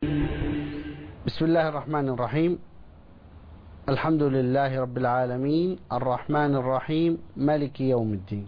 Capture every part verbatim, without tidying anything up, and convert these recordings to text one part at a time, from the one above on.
بسم الله الرحمن الرحيم. الحمد لله رب العالمين الرحمن الرحيم مالك يوم الدين،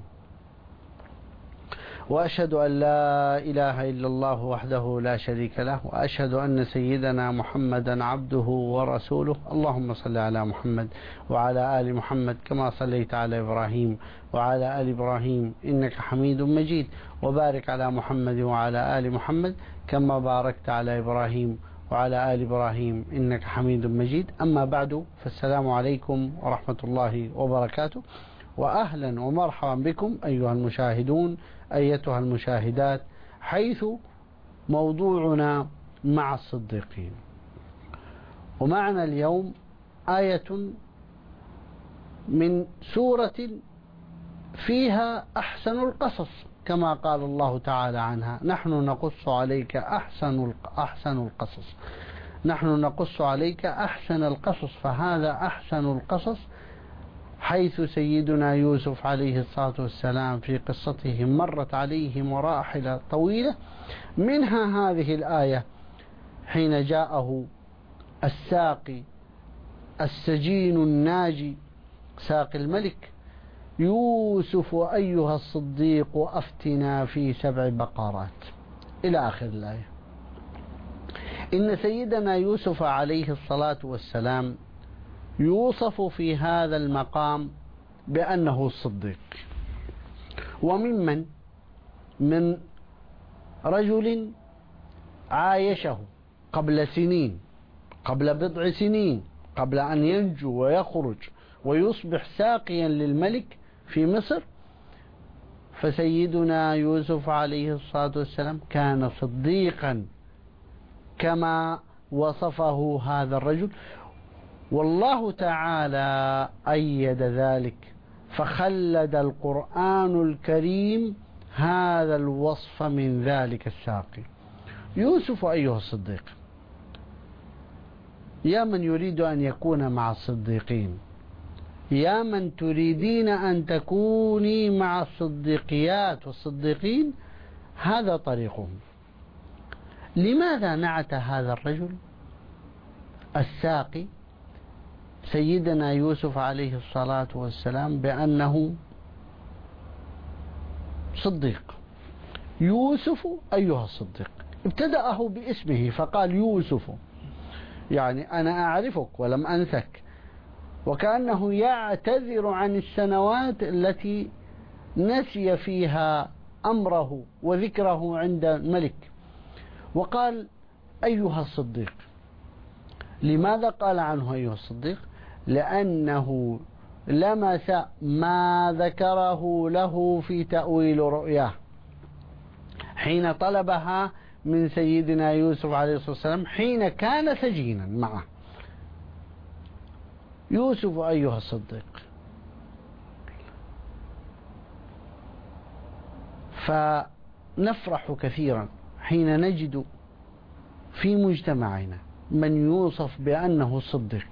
وأشهد أن لا إله إلا الله وحده لا شريك له، وأشهد أن سيدنا محمدا عبده ورسوله. اللهم صل على محمد وعلى آل محمد كما صليت على إبراهيم وعلى آل إبراهيم إنك حميد مجيد، وبارك على محمد وعلى آل محمد كما باركت على إبراهيم وعلى آل إبراهيم إنك حميد مجيد. أما بعد، فالسلام عليكم ورحمة الله وبركاته، وأهلا ومرحبا بكم أيها المشاهدون أيتها المشاهدات، حيث موضوعنا مع الصديقين. ومعنا اليوم آية من سورة فيها أحسن القصص، كما قال الله تعالى عنها: نحن نقص عليك أحسن أحسن القصص نحن نقص عليك أحسن القصص. فهذا أحسن القصص، حيث سيدنا يوسف عليه الصلاة والسلام في قصته مرت عليه مراحل طويلة، منها هذه الآية حين جاءه الساقي السجين الناجي ساقي الملك: يوسف أيها الصديق أفتنا في سبع بقرات، إلى آخر الآية. إن سيدنا يوسف عليه الصلاة والسلام يوصف في هذا المقام بأنه الصديق، وممن من رجل عايشه قبل سنين، قبل بضع سنين، قبل أن ينجو ويخرج ويصبح ساقيا للملك في مصر. فسيدنا يوسف عليه الصلاة والسلام كان صديقا كما وصفه هذا الرجل، والله تعالى أيد ذلك، فخلد القرآن الكريم هذا الوصف من ذلك الساقي. يوسف أيها الصديق، يا من يريد أن يكون مع الصديقين، يا من تريدين أن تكوني مع الصديقيات والصديقين، هذا طريقهم. لماذا نعت هذا الرجل الساقي سيدنا يوسف عليه الصلاة والسلام بأنه صديق؟ يوسف أيها الصديق، ابتدأه باسمه فقال يوسف، يعني أنا أعرفك ولم أنسك، وكأنه يعتذر عن السنوات التي نسي فيها أمره وذكره عند الملك. وقال أيها الصديق. لماذا قال عنه أيها الصديق؟ لأنه لمس ما ذكره له في تأويل رؤياه حين طلبها من سيدنا يوسف عليه الصلاة والسلام حين كان سجينا معه. يوسف أيها الصديق. فنفرح كثيرا حين نجد في مجتمعنا من يوصف بأنه صديق،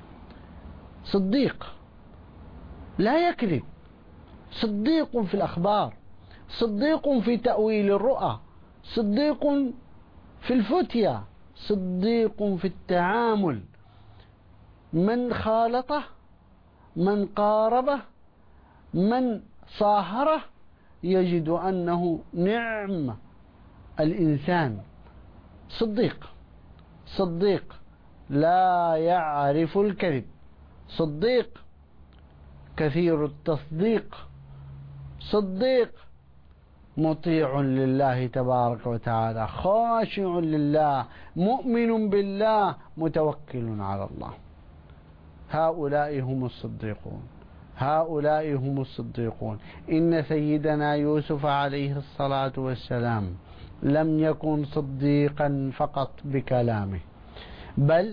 صديق لا يكذب، صديق في الأخبار، صديق في تأويل الرؤى، صديق في الفتية، صديق في التعامل. من خالطه، من قاربه، من صاهره، يجد أنه نعم الإنسان صديق. صديق لا يعرف الكذب، صديق كثير التصديق، صديق مطيع لله تبارك وتعالى، خاشع لله، مؤمن بالله، متوكل على الله. هؤلاء هم الصديقون، هؤلاء هم الصديقون. إن سيدنا يوسف عليه الصلاة والسلام لم يكن صديقا فقط بكلامه، بل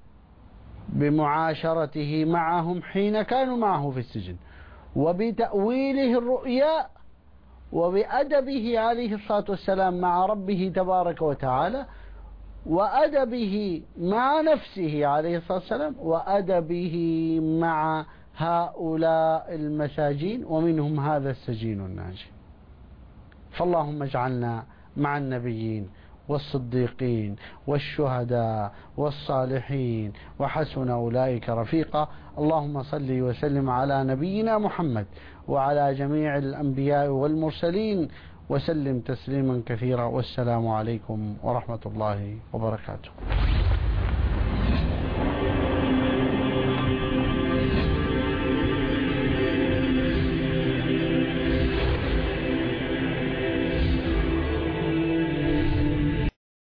بمعاشرته معهم حين كانوا معه في السجن، وبتأويله الرؤيا، وبأدبه عليه الصلاة والسلام مع ربه تبارك وتعالى، وأدبه مع نفسه عليه الصلاة والسلام، وأدبه مع هؤلاء المساجين، ومنهم هذا السجين الناجي. فاللهم اجعلنا مع النبيين والصديقين والشهداء والصالحين وحسن أولئك رفيقا. اللهم صل وسلم على نبينا محمد وعلى جميع الأنبياء والمرسلين وسلم تسليما كثيرا، والسلام عليكم ورحمة الله وبركاته.